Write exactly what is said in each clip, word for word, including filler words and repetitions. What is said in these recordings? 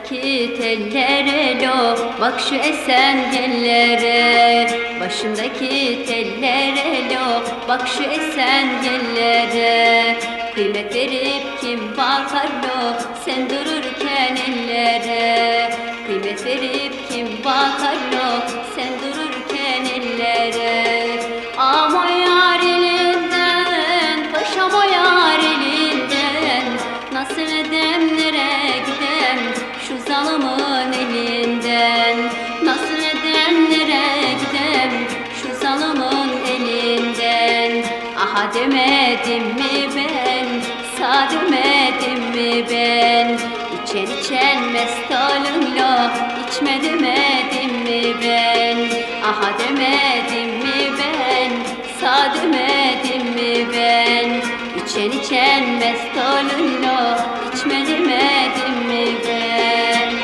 Başındaki tellere lo, bak şu esen gellere. Başındaki tellere lo, bak şu esen gellere. Kıymet verip kim bakar lo, sen dururken ellere. Kıymet verip kim bakar lo, sen dururken ellere. Ama yar elinden, paşam o yar elinden, nasıl edemlere gidem şu zalımın elinden. Nasıl edemlere gidem şu zalımın elinden. Aha demedim mi ben, sağ demedim mi ben? İçen içen mest olunla, içme demedim mi ben? Aha demedim mi ben, sağ demedim mi ben? İçen içen mest olunla, içme demedim mi ben?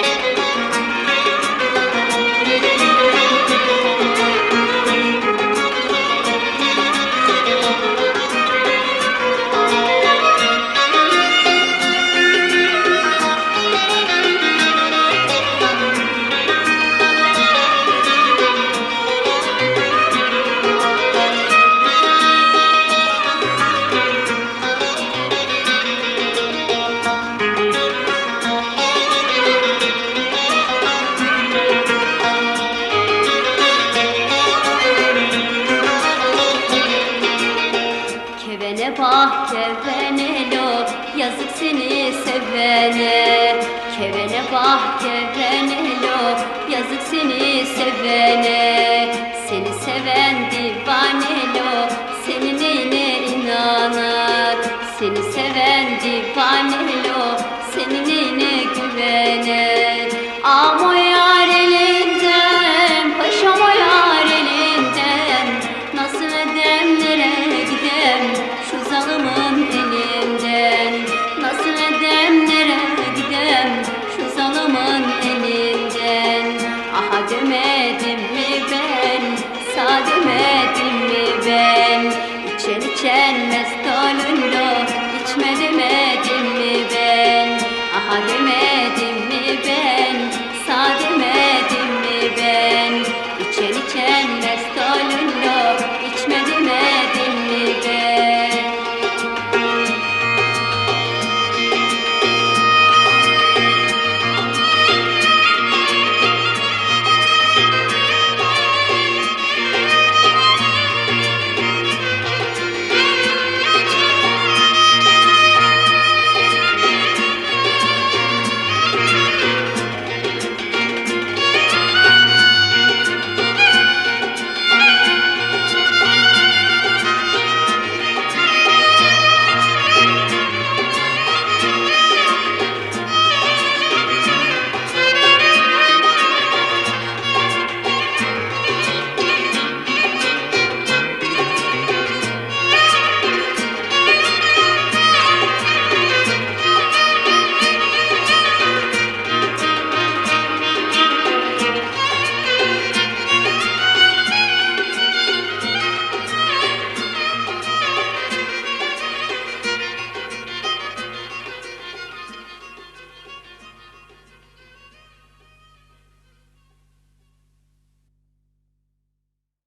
Kevene bak kevene lo, yazık seni sevene. Kevene bak kevene lo, yazık seni sevene. Seni seven divane lo, senin neyine inanar? Seni seven divane lo, senin neyine güvener? Ama yar elinden, paşam o yar elinden, nasıl edemlere gidem şu zalımın elinden? Nasıl edemlere gidem şu zalımın elinden? Aha demedim mi ben, sağ demedim mi ben? İçen içen mest olunla, içme demedim mi ben? Aha demedim mi ben, sağ demedim mi ben? İçen içen mest